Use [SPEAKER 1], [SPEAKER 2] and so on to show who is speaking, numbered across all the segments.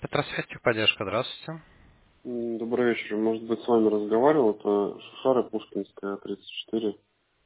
[SPEAKER 1] Петросвязь, техподдержка, здравствуйте.
[SPEAKER 2] Добрый вечер. Может быть, с вами разговаривал. Это Шушара Пушкинская, 34.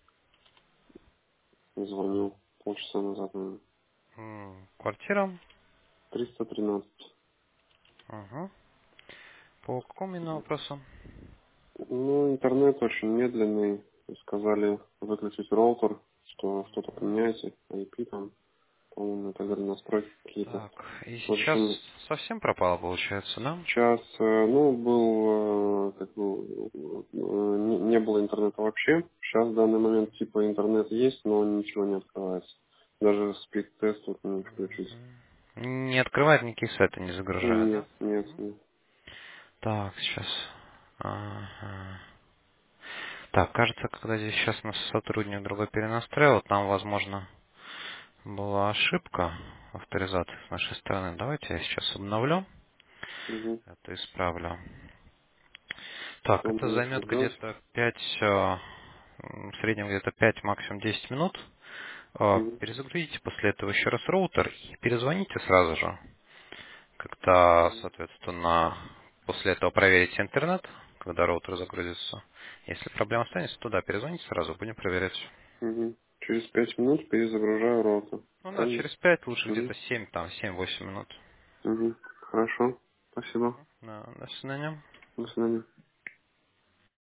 [SPEAKER 2] Звонил полчаса назад, наверное.
[SPEAKER 1] Квартира.
[SPEAKER 2] 313.
[SPEAKER 1] Угу. По какому именно вопросу?
[SPEAKER 2] Ну, интернет очень медленный. Сказали выключить роутер, что что-то поменяйте. IP там, по-моему, это говорили настройки какие-то.
[SPEAKER 1] Так, и
[SPEAKER 2] В
[SPEAKER 1] сейчас
[SPEAKER 2] общем,
[SPEAKER 1] совсем пропало, получается, да?
[SPEAKER 2] сейчас, ну, был, как бы, не было интернета вообще. Сейчас в данный момент типа интернет есть, но ничего не открывается. Даже спид-тест вот не включить.
[SPEAKER 1] Не открывает, никакие сайты не загружает,
[SPEAKER 2] Нет,
[SPEAKER 1] да?
[SPEAKER 2] нет, нет.
[SPEAKER 1] Так, сейчас. Ага. Так, кажется, когда здесь сейчас нас сотрудник другой перенастраивал, там, возможно, была ошибка авторизации с нашей стороны. Давайте я сейчас обновлю,
[SPEAKER 2] Угу.
[SPEAKER 1] это исправлю. Так,
[SPEAKER 2] Он
[SPEAKER 1] это
[SPEAKER 2] будет
[SPEAKER 1] займет
[SPEAKER 2] ждать.
[SPEAKER 1] где-то 5, в среднем где-то 5, максимум 10 минут.
[SPEAKER 2] Угу.
[SPEAKER 1] Перезагрузите после этого еще раз роутер и перезвоните сразу же. Когда, соответственно, после этого проверите интернет, когда роутер загрузится. Если проблема останется, то да, перезвоните сразу, будем проверять.
[SPEAKER 2] Угу. Через 5 минут перезагружаю роутер.
[SPEAKER 1] Ну да,
[SPEAKER 2] Правильно?
[SPEAKER 1] через 5, лучше
[SPEAKER 2] Угу.
[SPEAKER 1] где-то 7, там, 7-8 минут.
[SPEAKER 2] Угу. Хорошо. Спасибо.
[SPEAKER 1] Да, до свидания.
[SPEAKER 2] До свидания.